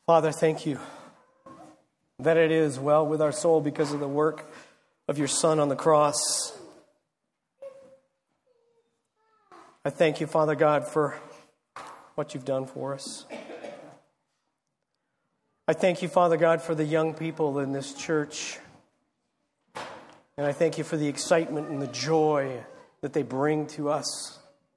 Father, thank you that it is well with our soul because of the work of your Son on the cross. I thank you, Father God, for what you've done for us. I thank you, Father God, for the young people in this church. And I thank you for the excitement and the joy that they bring to us.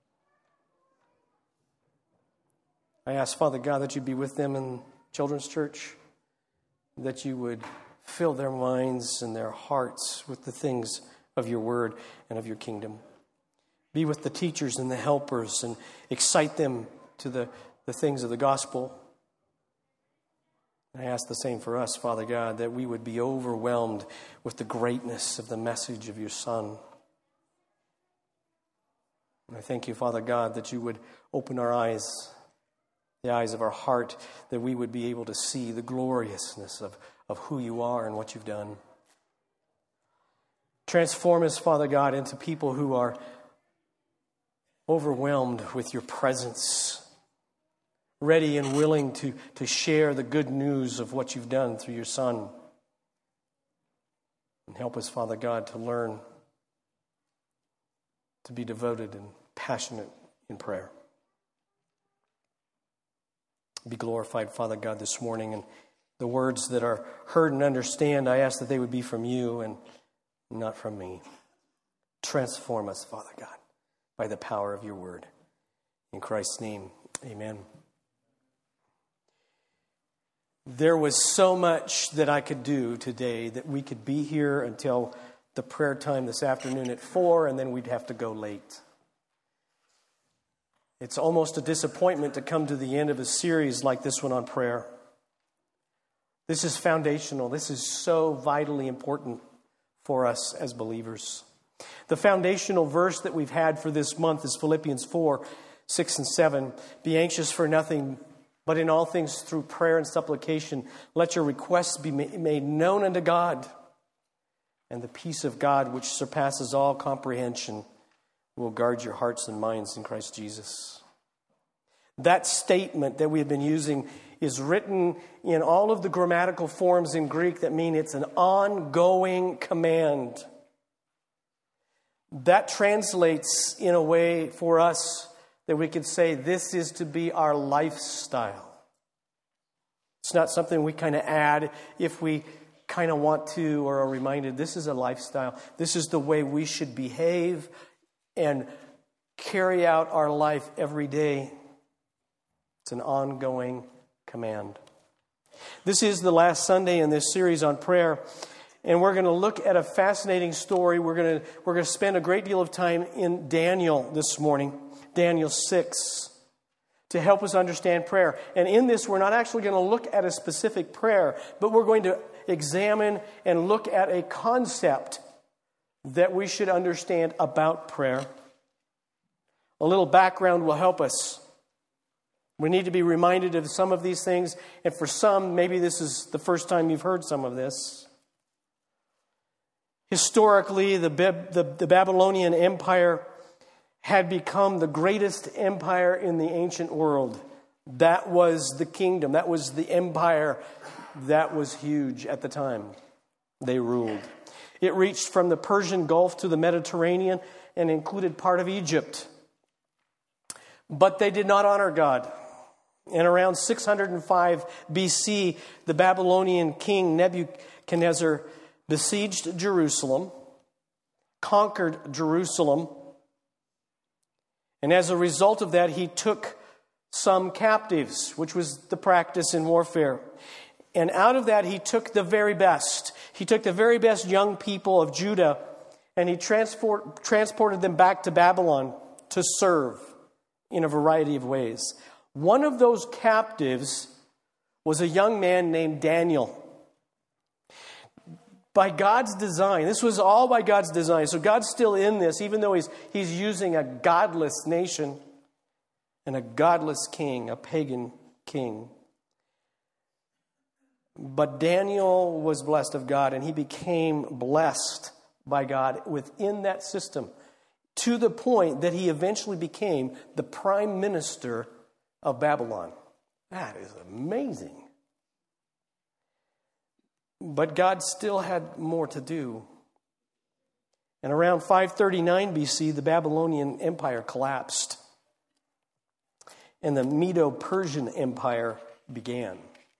I ask, Father God, that you be with them in Children's Church, that you would fill their minds and their hearts with the things of your word and of your kingdom. Be with the teachers and the helpers and excite them to the things of the gospel. And I ask the same for us, Father God, that we would be overwhelmed with the greatness of the message of your Son. And I thank you, Father God, that you would open our eyes, the eyes of our heart, that we would be able to see the gloriousness of who you are and what you've done. Transform us, Father God, into people who are overwhelmed with your presence, ready and willing to share the good news of what you've done through your Son. And help us, Father God, to learn to be devoted and passionate in prayer. Be glorified, Father God, this morning. And the words that are heard and understand, I ask that they would be from you and not from me. Transform us, Father God, by the power of your word. In Christ's name, amen. There was so much that I could do today that we could be here until the prayer time this afternoon at 4, and then we'd have to go late. It's almost a disappointment to come to the end of a series like this one on prayer. This is foundational. This is so vitally important for us as believers. The foundational verse that we've had for this month is Philippians 4, 6 and 7. Be anxious for nothing, but in all things through prayer and supplication, let your requests be made known unto God. And the peace of God, which surpasses all comprehension, will guard your hearts and minds in Christ Jesus. That statement that we have been using is written in all of the grammatical forms in Greek that mean it's an ongoing command. That translates in a way for us that we could say this is to be our lifestyle. It's not something we kind of add if we kind of want to or are reminded. This is a lifestyle. This is the way we should behave and carry out our life every day. It's an ongoing command. This is the last Sunday in this series on prayer, and we're going to look at a fascinating story. We're going to spend a great deal of time in Daniel this morning, Daniel 6, to help us understand prayer. And in this, we're not actually going to look at a specific prayer, but we're going to examine and look at a concept that we should understand about prayer. A little background will help us. We need to be reminded of some of these things, and for some, maybe this is the first time you've heard some of this. Historically, the Babylonian Empire had become the greatest empire in the ancient world. That was the kingdom. That was the empire that was huge at the time. They ruled. It reached from the Persian Gulf to the Mediterranean and included part of Egypt. But they did not honor God. And around 605 BC, the Babylonian king Nebuchadnezzar besieged Jerusalem, conquered Jerusalem, and as a result of that, he took some captives, which was the practice in warfare. And out of that, he took the very best. He took the very best young people of Judah, and he transported them back to Babylon to serve in a variety of ways. One of those captives was a young man named Daniel. By God's design, this was all by God's design. So God's still in this, even though he's using a godless nation and a godless king, a pagan king. But Daniel was blessed of God, and he became blessed by God within that system, to the point that he eventually became the prime minister of Babylon. That is amazing. But God still had more to do. And around 539 BC, the Babylonian Empire collapsed. And the Medo-Persian Empire began.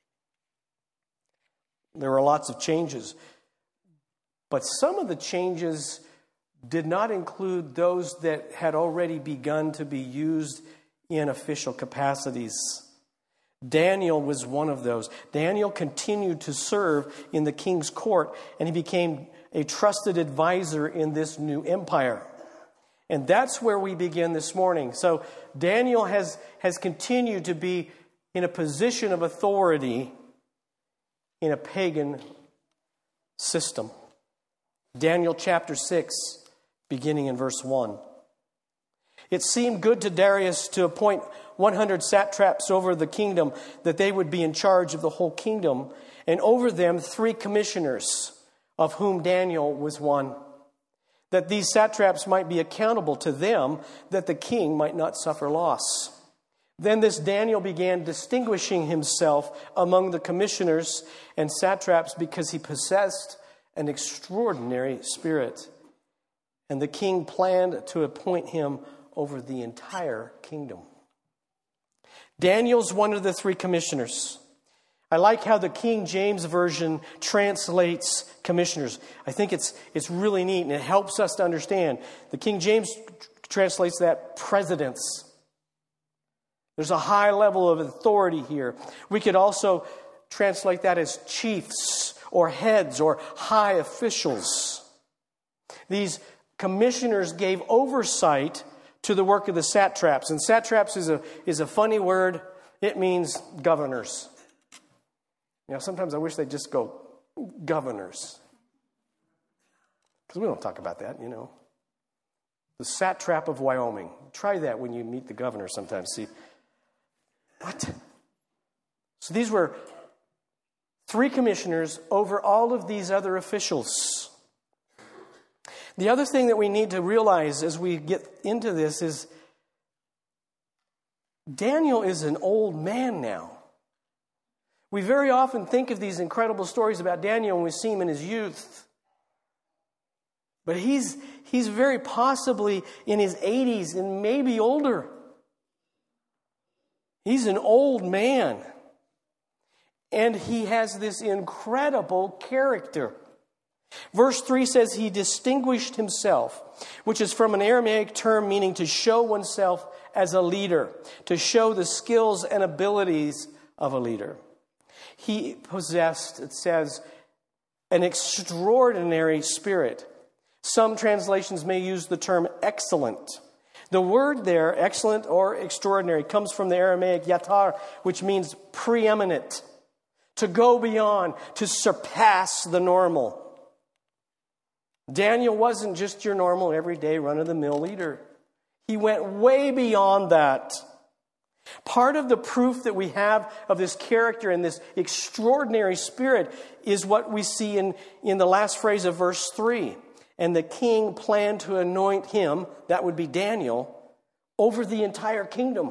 There were lots of changes. But some of the changes did not include those that had already begun to be used in official capacities. Daniel was one of those. Daniel continued to serve in the king's court, and he became a trusted advisor in this new empire. And that's where we begin this morning. So Daniel has continued to be in a position of authority in a pagan system. Daniel chapter 6, beginning in verse 1. It seemed good to Darius to appoint 100 satraps over the kingdom, that they would be in charge of the whole kingdom, and over them 3 commissioners, of whom Daniel was one, that these satraps might be accountable to them, that the king might not suffer loss. Then this Daniel began distinguishing himself among the commissioners and satraps because he possessed an extraordinary spirit. And the king planned to appoint him over the entire kingdom. Daniel's one of the 3 commissioners. I like how the King James Version translates commissioners. I think it's really neat, and it helps us to understand. The King James translates that presidents. There's a high level of authority here. We could also translate that as chiefs or heads or high officials. These commissioners gave oversight to the work of the satraps. And satraps is a funny word. It means governors. Sometimes I wish they'd just go governors. Because we don't talk about that, The satrap of Wyoming. Try that when you meet the governor sometimes. See, what? So these were 3 commissioners over all of these other officials. The other thing that we need to realize as we get into this is Daniel is an old man now. We very often think of these incredible stories about Daniel when we see him in his youth. But he's very possibly in his 80s and maybe older. He's an old man. And he has this incredible character. Verse 3 says he distinguished himself, which is from an Aramaic term meaning to show oneself as a leader, to show the skills and abilities of a leader. He possessed, it says, an extraordinary spirit. Some translations may use the term excellent. The word there, excellent or extraordinary, comes from the Aramaic yatar, which means preeminent, to go beyond, to surpass the normal. Daniel wasn't just your normal, everyday, run-of-the-mill leader. He went way beyond that. Part of the proof that we have of this character and this extraordinary spirit is what we see in the last phrase of verse 3. And the king planned to anoint him, that would be Daniel, over the entire kingdom.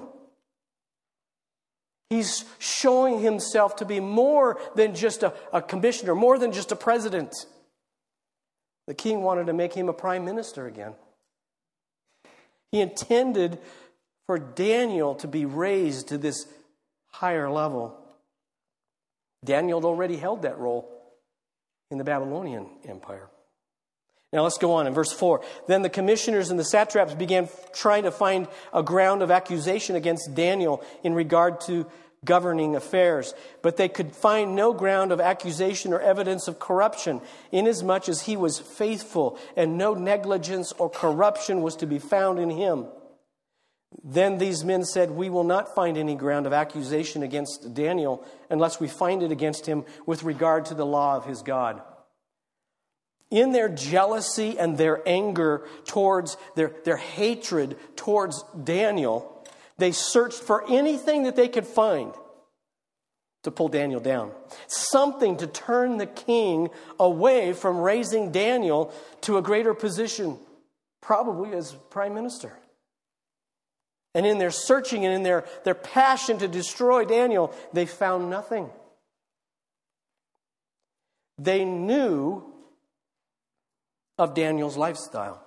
He's showing himself to be more than just a commissioner, more than just a president. The king wanted to make him a prime minister again. He intended for Daniel to be raised to this higher level. Daniel had already held that role in the Babylonian Empire. Now let's go on in verse 4. Then the commissioners and the satraps began trying to find a ground of accusation against Daniel in regard to governing affairs. But they could find no ground of accusation or evidence of corruption, inasmuch as he was faithful, and no negligence or corruption was to be found in him. Then these men said, "We will not find any ground of accusation against Daniel unless we find it against him with regard to the law of his God." In their jealousy and their anger towards their hatred towards Daniel, they searched for anything that they could find to pull Daniel down. Something to turn the king away from raising Daniel to a greater position, probably as prime minister. And in their searching and in their passion to destroy Daniel, they found nothing. They knew of Daniel's lifestyle.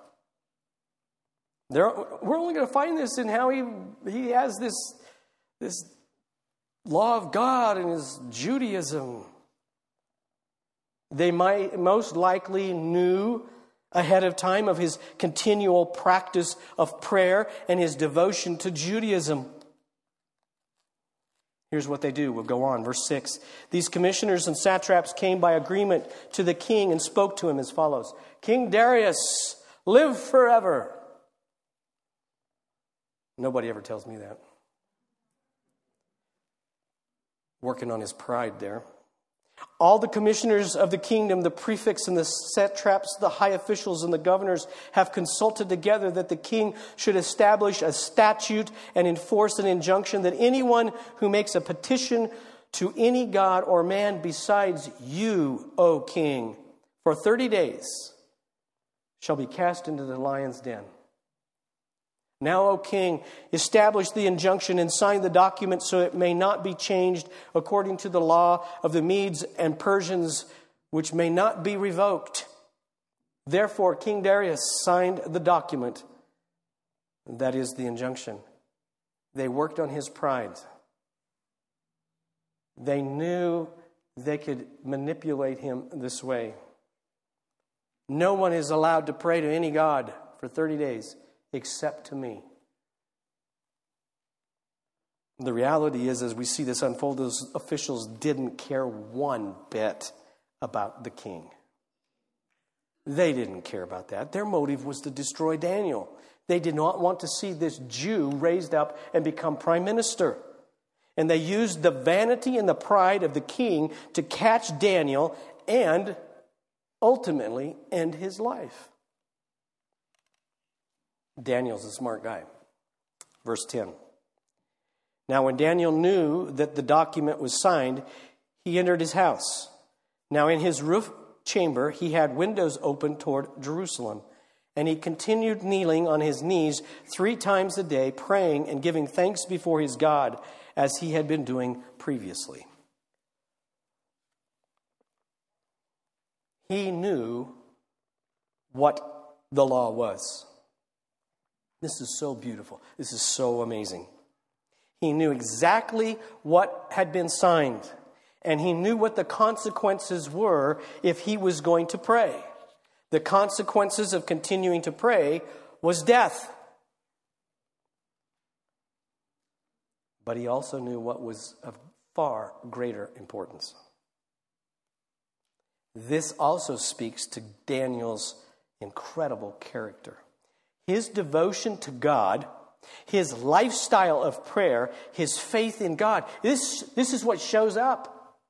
We're only going to find this in how he has this law of God and his Judaism. They most likely knew ahead of time of his continual practice of prayer and his devotion to Judaism. Here's what they do. We'll go on. Verse 6. These commissioners and satraps came by agreement to the king and spoke to him as follows. King Darius, live forever. Nobody ever tells me that. Working on his pride there. All the commissioners of the kingdom, the prefects and the satraps, the high officials and the governors have consulted together that the king should establish a statute and enforce an injunction that anyone who makes a petition to any god or man besides you, O king, for 30 days shall be cast into the lion's den. Now, O king, establish the injunction and sign the document so it may not be changed according to the law of the Medes and Persians, which may not be revoked. Therefore, King Darius signed the document. That is the injunction. They worked on his pride. They knew they could manipulate him this way. No one is allowed to pray to any god for 30 days. Except to me. The reality is, as we see this unfold, those officials didn't care one bit about the king. They didn't care about that. Their motive was to destroy Daniel. They did not want to see this Jew raised up and become prime minister. And they used the vanity and the pride of the king to catch Daniel and ultimately end his life. Daniel's a smart guy. Verse 10. Now when Daniel knew that the document was signed, he entered his house. Now in his roof chamber he had windows open toward Jerusalem. And he continued kneeling on his knees 3 times a day, praying and giving thanks before his God, as he had been doing previously. He knew what the law was. This is so beautiful. This is so amazing. He knew exactly what had been signed, and he knew what the consequences were if he was going to pray. The consequences of continuing to pray was death. But he also knew what was of far greater importance. This also speaks to Daniel's incredible character. His devotion to God, his lifestyle of prayer, his faith in God. This is what shows up.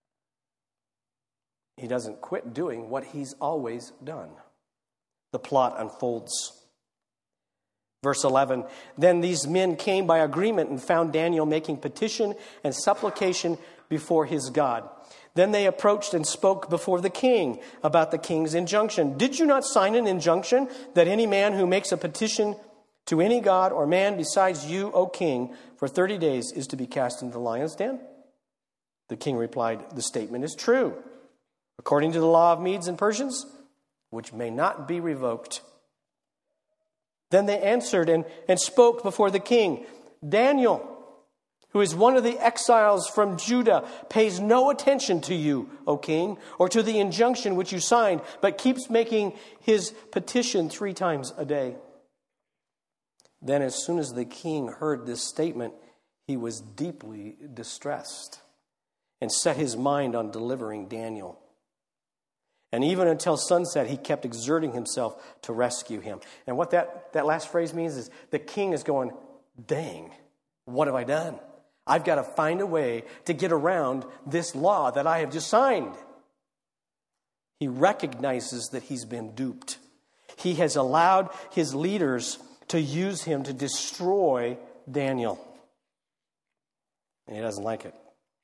He doesn't quit doing what he's always done. The plot unfolds. Verse 11, then these men came by agreement and found Daniel making petition and supplication before his God. Then they approached and spoke before the king about the king's injunction. Did you not sign an injunction that any man who makes a petition to any god or man besides you, O king, for 30 days is to be cast into the lion's den? The king replied, the statement is true, according to the law of Medes and Persians, which may not be revoked. Then they answered and spoke before the king. Daniel, who is one of the exiles from Judah, pays no attention to you, O king, or to the injunction which you signed, but keeps making his petition 3 times a day. Then as soon as the king heard this statement, he was deeply distressed and set his mind on delivering Daniel. And even until sunset, he kept exerting himself to rescue him. And what that last phrase means is the king is going, dang, what have I done? I've got to find a way to get around this law that I have just signed. He recognizes that he's been duped. He has allowed his leaders to use him to destroy Daniel. And he doesn't like it.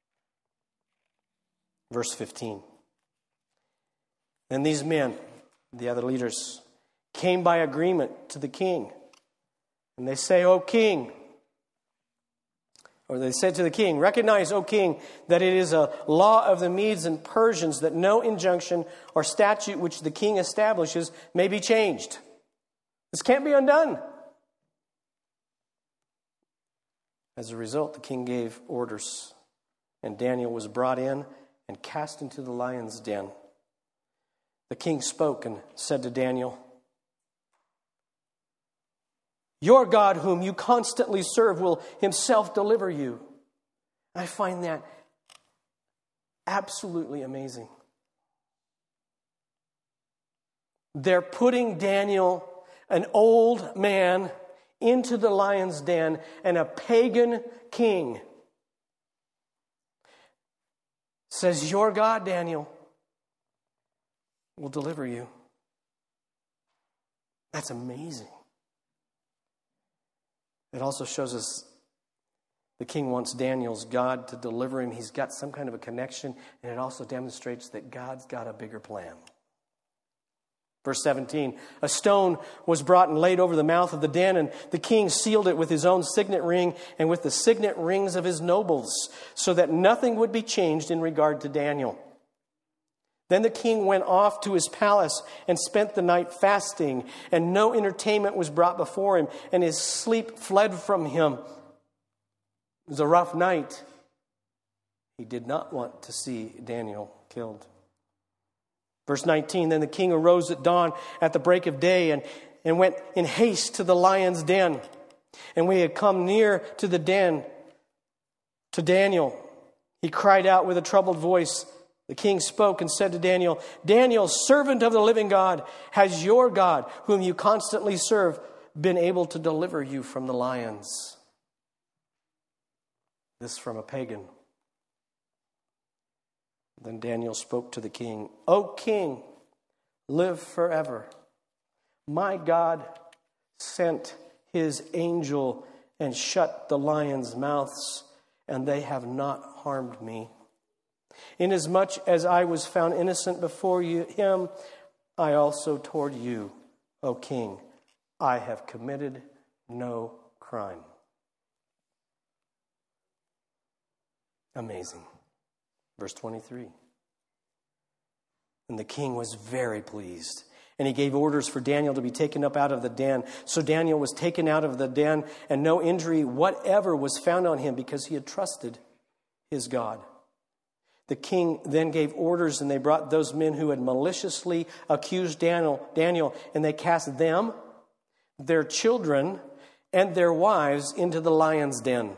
Verse 15. Then these men, the other leaders, came by agreement to the king. And they say, O king, Or they said to the king, "Recognize, O king, that it is a law of the Medes and Persians that no injunction or statute which the king establishes may be changed." This can't be undone. As a result, the king gave orders, and Daniel was brought in and cast into the lion's den. The king spoke and said to Daniel, "Your God, whom you constantly serve, will himself deliver you." I find that absolutely amazing. They're putting Daniel, an old man, into the lion's den, and a pagan king says, "Your God, Daniel, will deliver you." That's amazing. It also shows us the king wants Daniel's God to deliver him. He's got some kind of a connection, and it also demonstrates that God's got a bigger plan. Verse 17, a stone was brought and laid over the mouth of the den, and the king sealed it with his own signet ring and with the signet rings of his nobles, so that nothing would be changed in regard to Daniel. Then the king went off to his palace and spent the night fasting, and no entertainment was brought before him, and his sleep fled from him. It was a rough night. He did not want to see Daniel killed. Verse 19, then the king arose at dawn at the break of day and went in haste to the lion's den. And when he had come near to the den, to Daniel, he cried out with a troubled voice. The king spoke and said to Daniel, "Daniel, servant of the living God, has your God, whom you constantly serve, been able to deliver you from the lions?" This from a pagan. Then Daniel spoke to the king, "O king, live forever. My God sent his angel and shut the lions' mouths, and they have not harmed me. Inasmuch as I was found innocent before him, I also toward you, O king, I have committed no crime." Amazing. Verse 23. And the king was very pleased, and he gave orders for Daniel to be taken up out of the den. So Daniel was taken out of the den, and no injury whatever was found on him, because he had trusted his God. The king then gave orders, and they brought those men who had maliciously accused Daniel, and they cast them, their children, and their wives into the lion's den.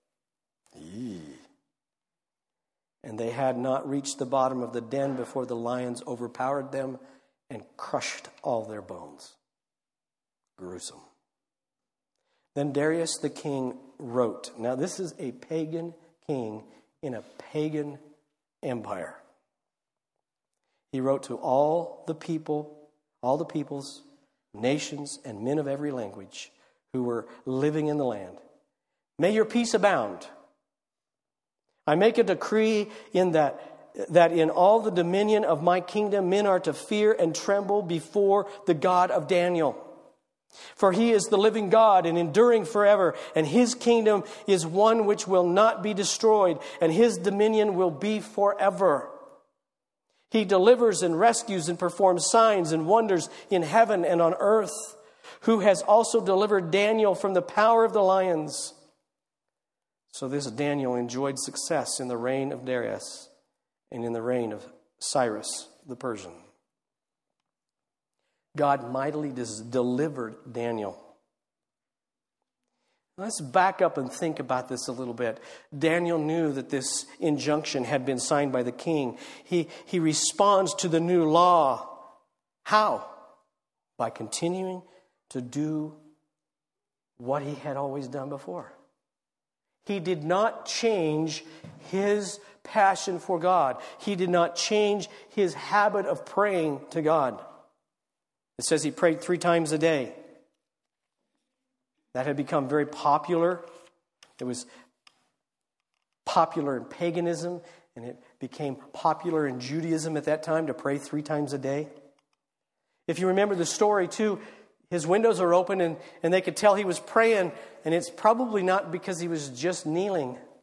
And they had not reached the bottom of the den before the lions overpowered them and crushed all their bones. Gruesome. Then Darius the king wrote. Now this is a pagan king in a pagan empire. He wrote to all the peoples, nations, and men of every language who were living in the land. May your peace abound. I make a decree in that in all the dominion of my kingdom men are to fear and tremble before the God of Daniel. For he is the living God and enduring forever, and his kingdom is one which will not be destroyed, and his dominion will be forever. He delivers and rescues and performs signs and wonders in heaven and on earth, who has also delivered Daniel from the power of the lions. So this Daniel enjoyed success in the reign of Darius and in the reign of Cyrus the Persian. God mightily delivered Daniel. Let's back up and think about this a little bit. Daniel knew that this injunction had been signed by the king. He responds to the new law. How? By continuing to do what he had always done before. He did not change his passion for God. He did not change his habit of praying to God. It says he prayed 3 times a day. That had become very popular. It was popular in paganism, and it became popular in Judaism at that time to pray 3 times a day. If you remember the story too, his windows are open and they could tell he was praying, and it's probably not because he was just kneeling.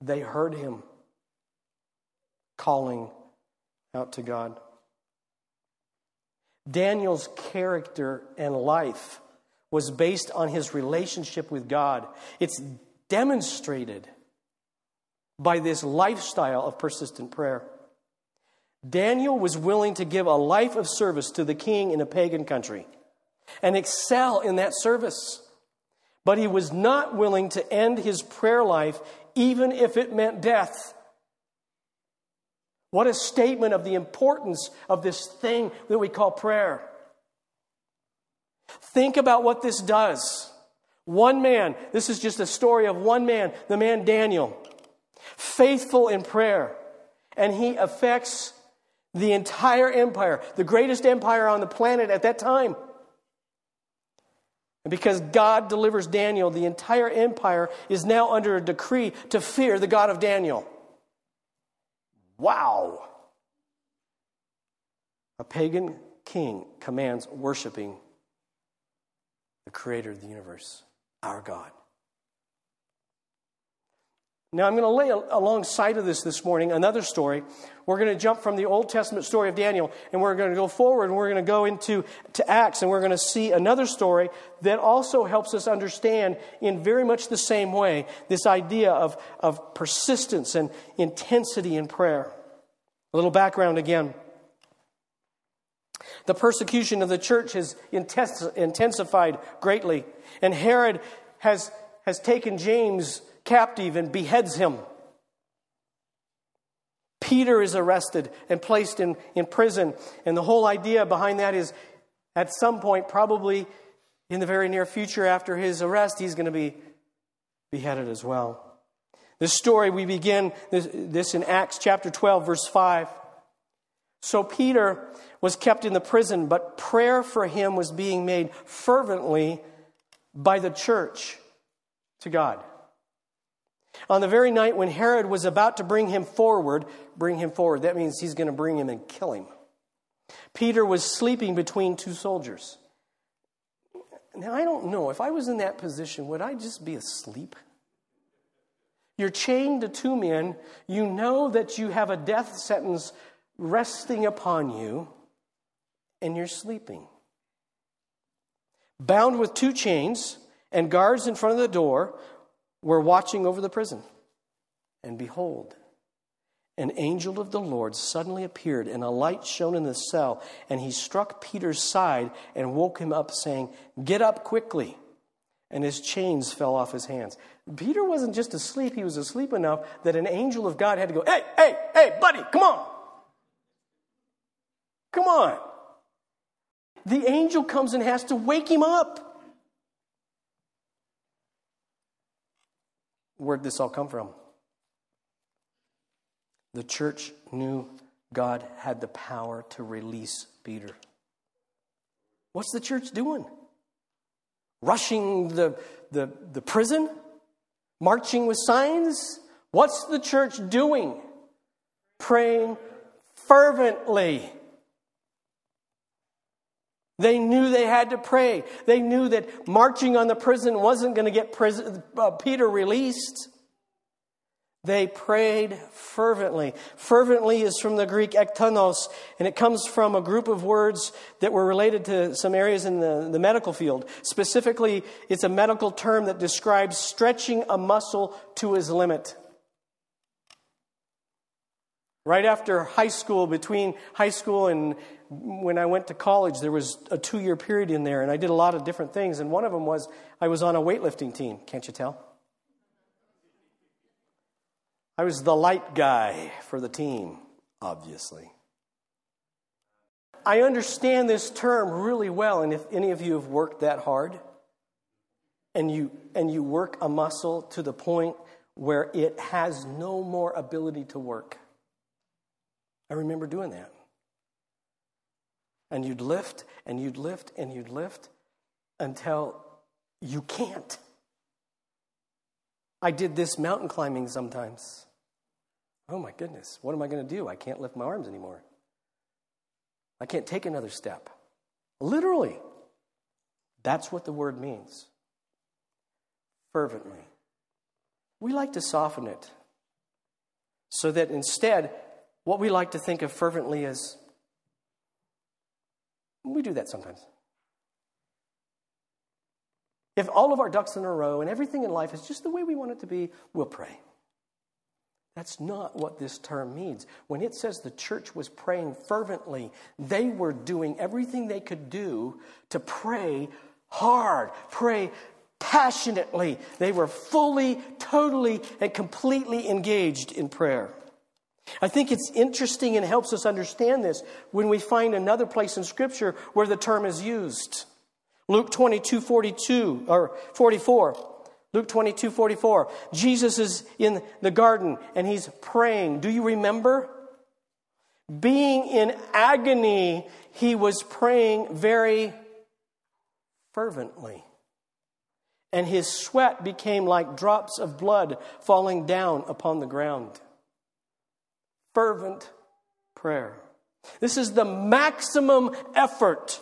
They heard him calling out to God. Daniel's character and life was based on his relationship with God. It's demonstrated by this lifestyle of persistent prayer. Daniel was willing to give a life of service to the king in a pagan country and excel in that service. But he was not willing to end his prayer life even if it meant death. What a statement of the importance of this thing that we call prayer. Think about what this does. One man, this is just a story of one man, the man Daniel, faithful in prayer, and he affects the entire empire, the greatest empire on the planet at that time. And because God delivers Daniel, the entire empire is now under a decree to fear the God of Daniel. Wow! A pagan king commands worshiping the creator of the universe, our God. Now, I'm going to lay alongside of this morning another story. We're going to jump from the Old Testament story of Daniel, and we're going to go forward, and we're going to go into Acts, and we're going to see another story that also helps us understand in very much the same way this idea of persistence and intensity in prayer. A little background again. The persecution of the church has intensified greatly, and Herod has taken James captive and beheads him. Peter is arrested and placed in prison. And the whole idea behind that is at some point, probably in the very near future after his arrest, he's going to be beheaded as well. This story, we begin this in Acts chapter 12, verse 5. So Peter was kept in the prison, but prayer for him was being made fervently by the church to God. On the very night when Herod was about to bring him forward, that means he's going to bring him and kill him. Peter was sleeping between two soldiers. Now, I don't know. If I was in that position, would I just be asleep? You're chained to two men. You know that you have a death sentence resting upon you, and you're sleeping. Bound with two chains, and guards in front of the door were watching over the prison. And behold, an angel of the Lord suddenly appeared, and a light shone in the cell, and he struck Peter's side and woke him up, saying, "Get up quickly." And his chains fell off his hands. Peter wasn't just asleep, he was asleep enough that an angel of God had to go, hey, buddy, come on. Come on. The angel comes and has to wake him up. Where'd this all come from? The church knew God had the power to release Peter. What's the church doing? Rushing the prison? Marching with signs? What's the church doing? Praying fervently. They knew they had to pray. They knew that marching on the prison wasn't going to get Peter released. They prayed fervently. Fervently is from the Greek ektonos, and it comes from a group of words that were related to some areas in the medical field. Specifically, it's a medical term that describes stretching a muscle to his limit. Right after high school, between high school and when I went to college, there was a 2-year period in there, and I did a lot of different things, and one of them was I was on a weightlifting team. Can't you tell? I was the light guy for the team, obviously. I understand this term really well, and if any of you have worked that hard, and you work a muscle to the point where it has no more ability to work. I remember doing that. And you'd lift, and you'd lift, and you'd lift until you can't. I did this mountain climbing sometimes. Oh my goodness, what am I going to do? I can't lift my arms anymore. I can't take another step. Literally. That's what the word means. Fervently. We like to soften it. So that instead, what we like to think of fervently is, we do that sometimes. If all of our ducks in a row and everything in life is just the way we want it to be, we'll pray. That's not what this term means. When it says the church was praying fervently, they were doing everything they could do to pray hard, pray passionately. They were fully, totally, and completely engaged in prayer. I think it's interesting and helps us understand this when we find another place in Scripture where the term is used. Luke 22:42 or 44. Luke 22:44. Jesus is in the garden and he's praying. Do you remember? Being in agony, he was praying very fervently. And his sweat became like drops of blood falling down upon the ground. Fervent prayer. This is the maximum effort.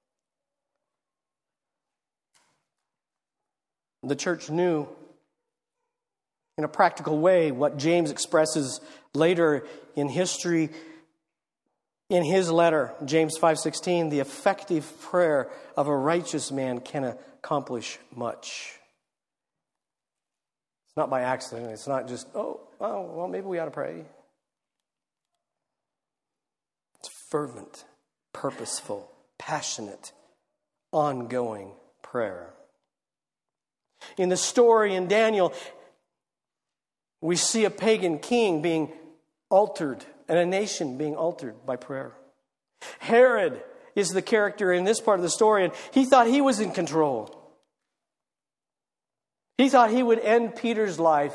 The church knew in a practical way what James expresses later in history in his letter, James 5:16, the effective prayer of a righteous man can accomplish much. It's not by accident. It's not just, well, maybe we ought to pray. It's fervent, purposeful, passionate, ongoing prayer. In the story in Daniel, we see a pagan king being altered and a nation being altered by prayer. Herod is the character in this part of the story, and he thought he was in control. He thought he would end Peter's life,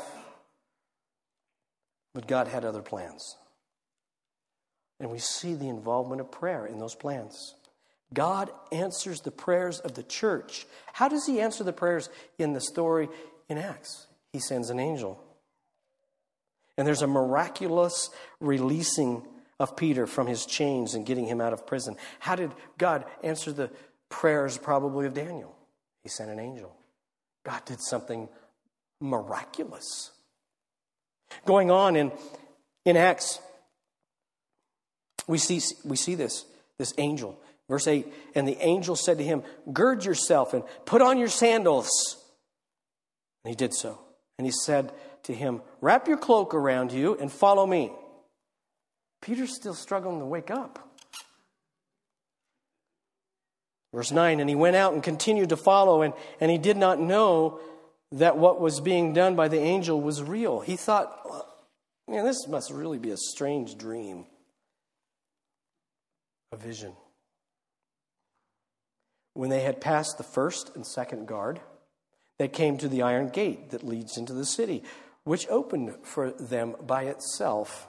but God had other plans. And we see the involvement of prayer in those plans. God answers the prayers of the church. How does he answer the prayers in the story in Acts? He sends an angel. And there's a miraculous releasing of Peter from his chains and getting him out of prison. How did God answer the prayers probably of Daniel? He sent an angel. God did something miraculous. Going on in Acts, we see this angel. Verse 8, and the angel said to him, gird yourself and put on your sandals. And he did so. And he said to him, wrap your cloak around you and follow me. Peter's still struggling to wake up. Verse 9, and he went out and continued to follow, and he did not know that what was being done by the angel was real. He thought, man, this must really be a strange dream, a vision. When they had passed the first and second guard, they came to the iron gate that leads into the city, which opened for them by itself.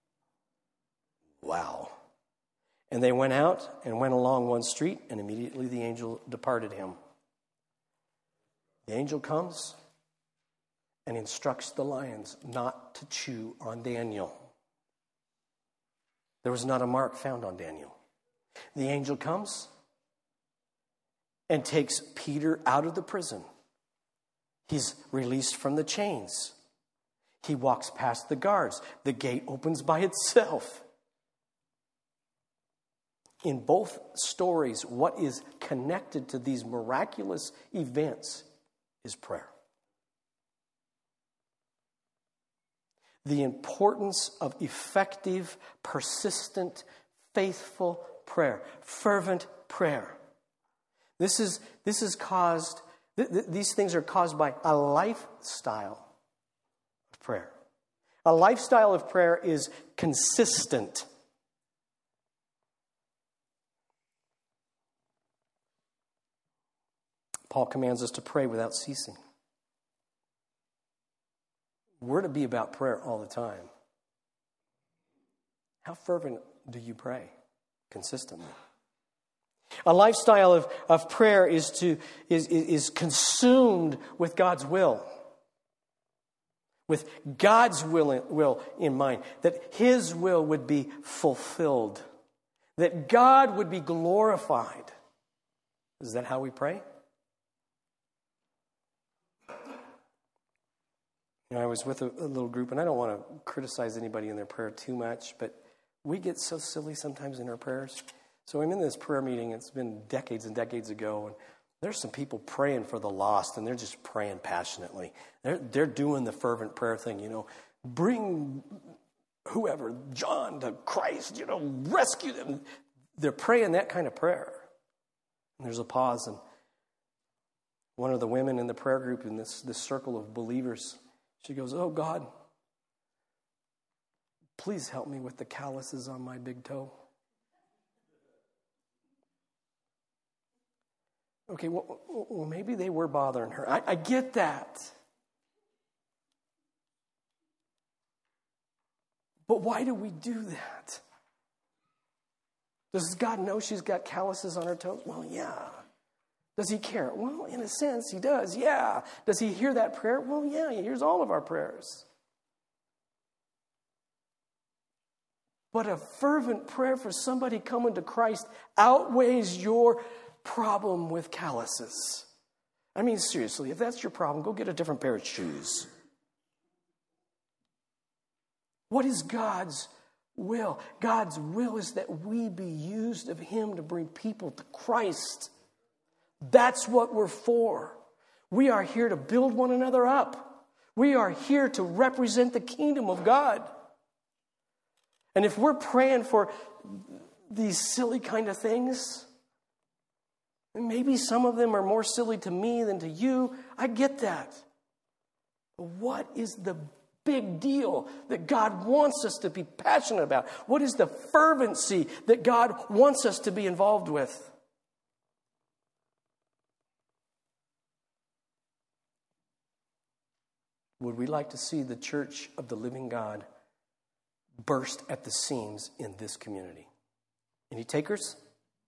Wow. And they went out and went along one street, and immediately the angel departed him. The angel comes and instructs the lions not to chew on Daniel. There was not a mark found on Daniel. The angel comes and takes Peter out of the prison. He's released from the chains. He walks past the guards. The gate opens by itself. In both stories, what is connected to these miraculous events is prayer. The importance of effective, persistent, faithful prayer, fervent prayer. These things are caused by a lifestyle of prayer. A lifestyle of prayer is consistent. Paul commands us to pray without ceasing. We're to be about prayer all the time. How fervent do you pray consistently? A lifestyle of prayer is consumed with God's will. With God's will in mind. That His will would be fulfilled. That God would be glorified. Is that how we pray? I was with a little group, and I don't want to criticize anybody in their prayer too much, but we get so silly sometimes in our prayers. So I'm in this prayer meeting. It's been decades and decades ago, and there's some people praying for the lost, and they're just praying passionately. They're doing the fervent prayer thing, bring whoever, John, to Christ, rescue them. They're praying that kind of prayer. And there's a pause, and one of the women in the prayer group in this circle of believers, she goes, "Oh, God, please help me with the calluses on my big toe." Okay, well, maybe they were bothering her. I get that. But why do we do that? Does God know she's got calluses on her toes? Well, yeah. Does he care? Well, in a sense, he does, yeah. Does he hear that prayer? Well, yeah, he hears all of our prayers. But a fervent prayer for somebody coming to Christ outweighs your problem with calluses. I mean, seriously, if that's your problem, go get a different pair of shoes. What is God's will? God's will is that we be used of him to bring people to Christ. That's what we're for. We are here to build one another up. We are here to represent the kingdom of God. And if we're praying for these silly kind of things, and maybe some of them are more silly to me than to you, I get that. But what is the big deal that God wants us to be passionate about? What is the fervency that God wants us to be involved with? Would we like to see the church of the living God burst at the seams in this community? Any takers?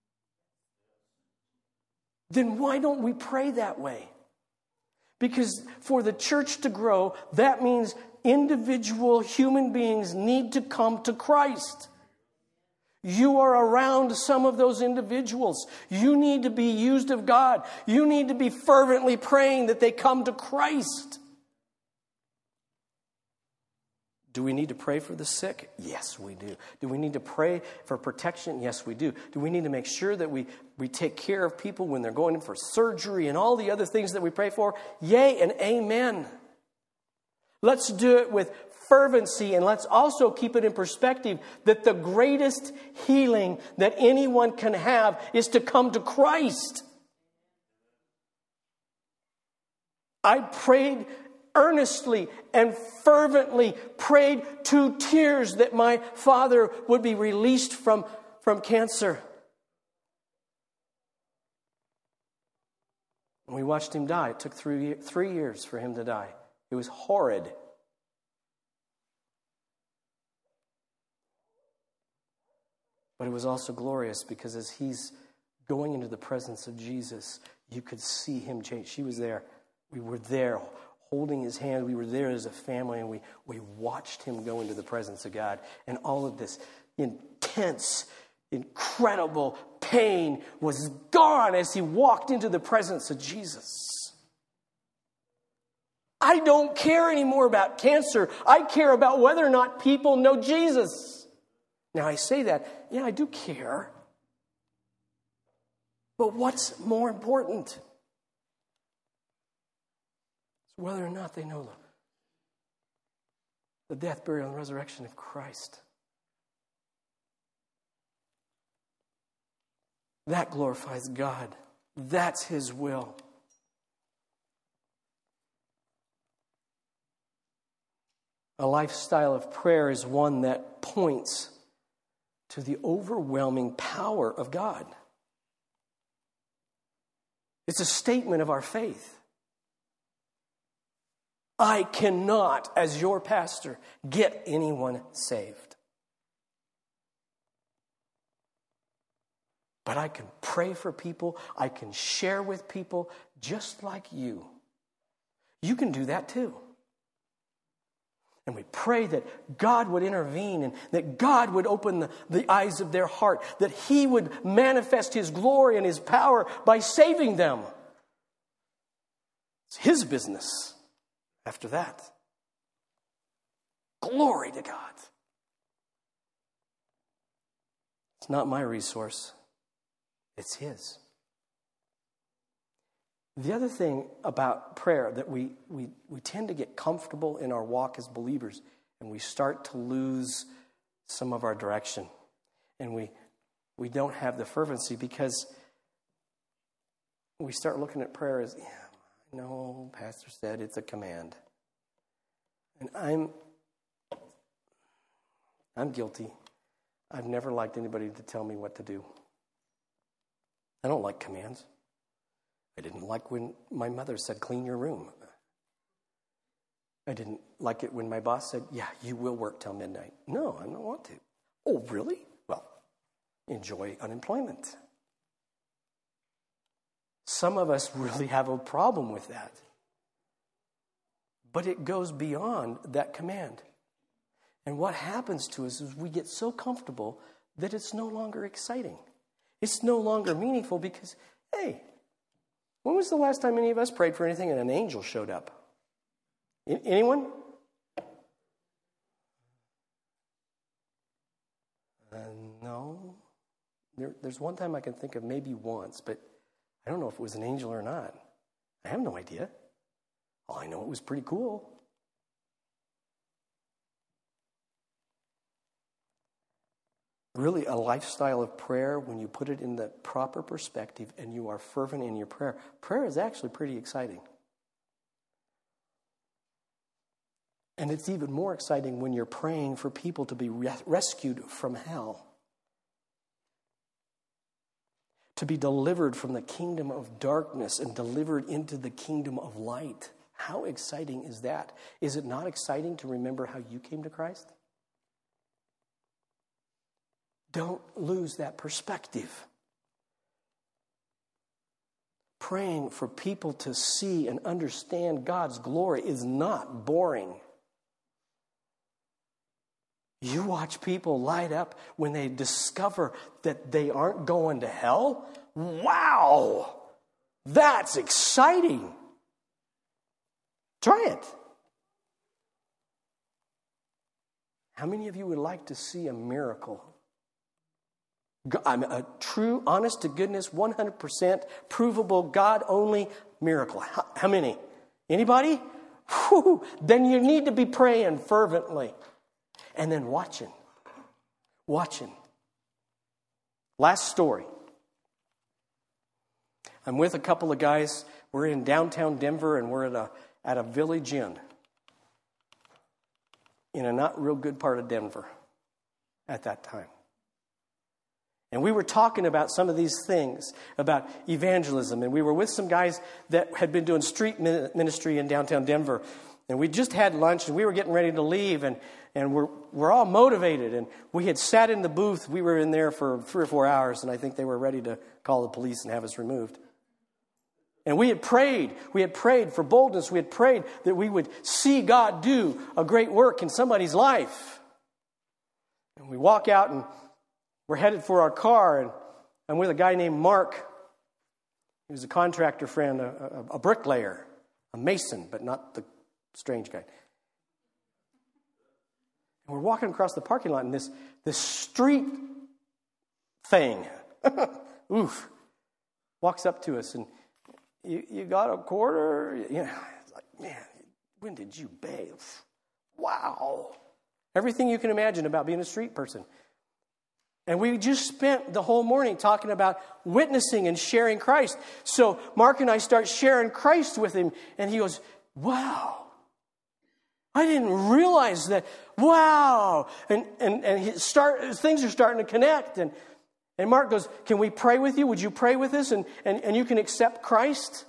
Then why don't we pray that way? Because for the church to grow, that means individual human beings need to come to Christ. You are around some of those individuals. You need to be used of God. You need to be fervently praying that they come to Christ. Do we need to pray for the sick? Yes, we do. Do we need to pray for protection? Yes, we do. Do we need to make sure that we take care of people when they're going in for surgery and all the other things that we pray for? Yea and amen. Let's do it with fervency, and let's also keep it in perspective that the greatest healing that anyone can have is to come to Christ. I prayed earnestly and fervently, prayed to tears that my father would be released from cancer. And we watched him die. It took 3 years for him to die. It was horrid. But it was also glorious because as he's going into the presence of Jesus, you could see him change. She was there. We were there holding his hand. We were there as a family, and we watched him go into the presence of God. And all of this intense, incredible pain was gone as he walked into the presence of Jesus. I don't care anymore about cancer. I care about whether or not people know Jesus. Now, I say that, yeah, I do care. But what's more important? Whether or not they know the death, burial, and resurrection of Christ. That glorifies God. That's his will. A lifestyle of prayer is one that points to the overwhelming power of God. It's a statement of our faith. I cannot, as your pastor, get anyone saved. But I can pray for people. I can share with people just like you. You can do that too. And we pray that God would intervene and that God would open the eyes of their heart, that he would manifest his glory and his power by saving them. It's his business after that. Glory to God. It's not my resource. It's His. The other thing about prayer that we tend to get comfortable in our walk as believers, and we start to lose some of our direction. And we don't have the fervency because we start looking at prayer as, no, Pastor said it's a command. And I'm guilty. I've never liked anybody to tell me what to do. I don't like commands. I didn't like when my mother said, clean your room. I didn't like it when my boss said, yeah, you will work till midnight. No, I don't want to. Oh, really? Well, enjoy unemployment. Some of us really have a problem with that. But it goes beyond that command. And what happens to us is we get so comfortable that it's no longer exciting. It's no longer meaningful because, hey, when was the last time any of us prayed for anything and an angel showed up? Anyone? No. There's one time I can think of, maybe once, but I don't know if it was an angel or not. I have no idea. All I know, it was pretty cool. Really, a lifestyle of prayer, when you put it in the proper perspective and you are fervent in your prayer, prayer is actually pretty exciting. And it's even more exciting when you're praying for people to be rescued from hell. To be delivered from the kingdom of darkness and delivered into the kingdom of light. How exciting is that? Is it not exciting to remember how you came to Christ? Don't lose that perspective. Praying for people to see and understand God's glory is not boring. You watch people light up when they discover that they aren't going to hell. Wow! That's exciting. Try it. How many of you would like to see a miracle? I'm a true, honest to goodness, 100% provable, God-only miracle. How many? Anybody? Whew, then you need to be praying fervently. And then watching. Last story. I'm with a couple of guys. We're in downtown Denver, and we're at a Village Inn in a not real good part of Denver at that time. And we were talking about some of these things, about evangelism. And we were with some guys that had been doing street ministry in downtown Denver. And we just had lunch, and we were getting ready to leave. And we're all motivated. And we had sat in the booth. We were in there for 3 or 4 hours. And I think they were ready to call the police and have us removed. And we had prayed. We had prayed for boldness. We had prayed that we would see God do a great work in somebody's life. And we walk out, and we're headed for our car, and I'm with a guy named Mark. He was a contractor friend, a bricklayer, a mason, but not the strange guy. And we're walking across the parking lot, and this street thing, walks up to us, and you got a quarter? It's like, man, when did you bathe? Wow. Everything you can imagine about being a street person. And we just spent the whole morning talking about witnessing and sharing Christ. So Mark and I start sharing Christ with him. And he goes, wow. I didn't realize that. Wow. And things are starting to connect. And Mark goes, can we pray with you? Would you pray with us? And you can accept Christ?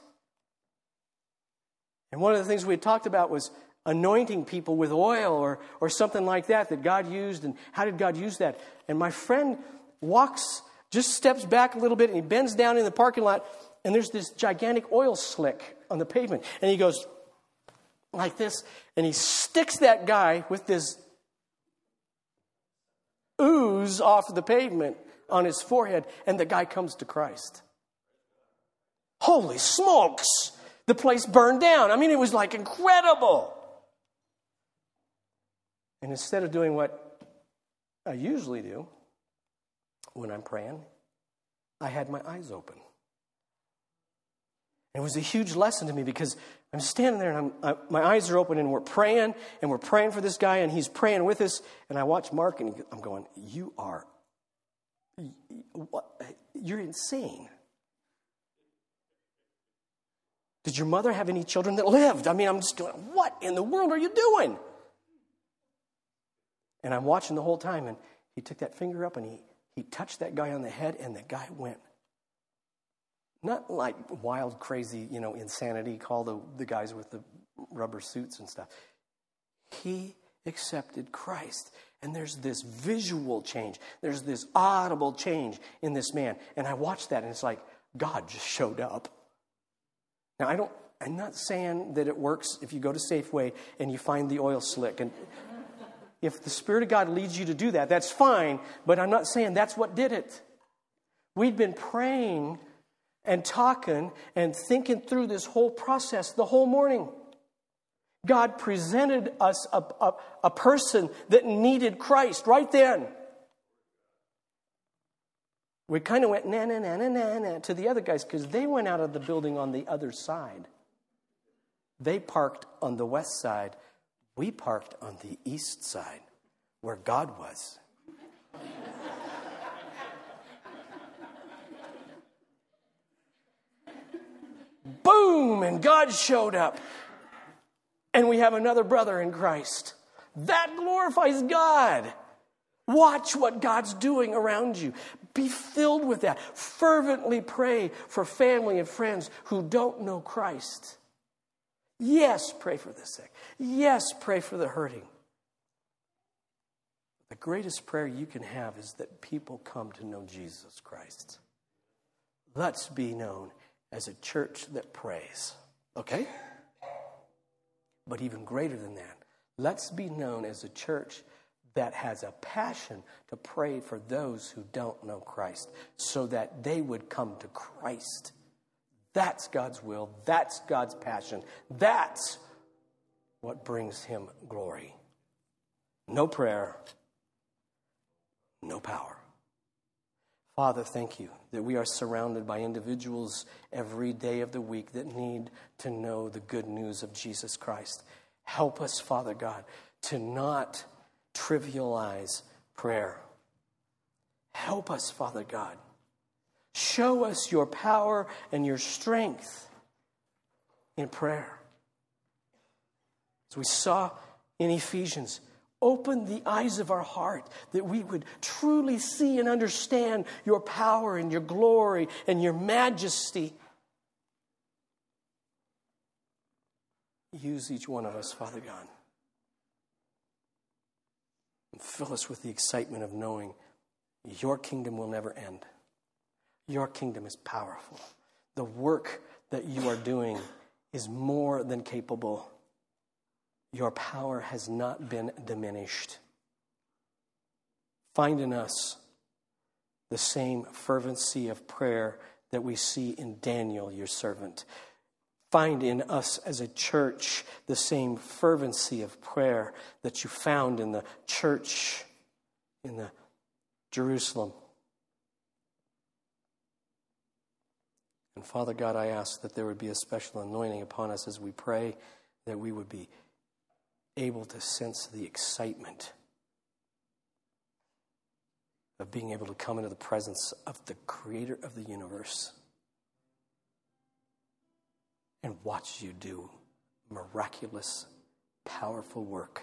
And one of the things we had talked about was anointing people with oil or something like that God used. And how did God use that? And my friend just steps back a little bit, and he bends down in the parking lot, and there's this gigantic oil slick on the pavement. And he goes like this, and he sticks that guy with this ooze off the pavement on his forehead, and the guy comes to Christ. Holy smokes! The place burned down. I mean, it was like incredible. And instead of doing what I usually do when I'm praying, I had my eyes open. It was a huge lesson to me because I'm standing there and my eyes are open and we're praying for this guy and he's praying with us. And I watch Mark and I'm going, you're insane. Did your mother have any children that lived? I mean, I'm just going, what in the world are you doing? And I'm watching the whole time, and he took that finger up and he touched that guy on the head, and the guy went. Not like wild, crazy, insanity, call the guys with the rubber suits and stuff. He accepted Christ. And there's this visual change. There's this audible change in this man. And I watched that, and it's like God just showed up. Now, I'm not saying that it works if you go to Safeway and you find the oil slick. And if the Spirit of God leads you to do that, that's fine. But I'm not saying that's what did it. We'd been praying and talking and thinking through this whole process the whole morning. God presented us a person that needed Christ right then. We kind of went na to the other guys because they went out of the building on the other side. They parked on the west side. We parked on the east side where God was. Boom! And God showed up. And we have another brother in Christ. That glorifies God. Watch what God's doing around you. Be filled with that. Fervently pray for family and friends who don't know Christ. Yes, pray for the sick. Yes, pray for the hurting. The greatest prayer you can have is that people come to know Jesus Christ. Let's be known as a church that prays. Okay? But even greater than that, let's be known as a church that has a passion to pray for those who don't know Christ so that they would come to Christ. That's God's will. That's God's passion. That's what brings him glory. No prayer, no power. Father, thank you that we are surrounded by individuals every day of the week that need to know the good news of Jesus Christ. Help us, Father God, to not trivialize prayer. Help us, Father God. Show us your power and your strength in prayer. As we saw in Ephesians, open the eyes of our heart that we would truly see and understand your power and your glory and your majesty. Use each one of us, Father God. And fill us with the excitement of knowing your kingdom will never end. Your kingdom is powerful. The work that you are doing is more than capable. Your power has not been diminished. Find in us the same fervency of prayer that we see in Daniel, your servant. Find in us as a church the same fervency of prayer that you found in the church in the Jerusalem. And Father God, I ask that there would be a special anointing upon us as we pray, that we would be able to sense the excitement of being able to come into the presence of the Creator of the universe and watch you do miraculous, powerful work.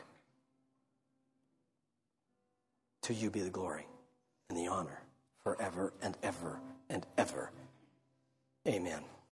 To you be the glory and the honor forever and ever and ever. Amen.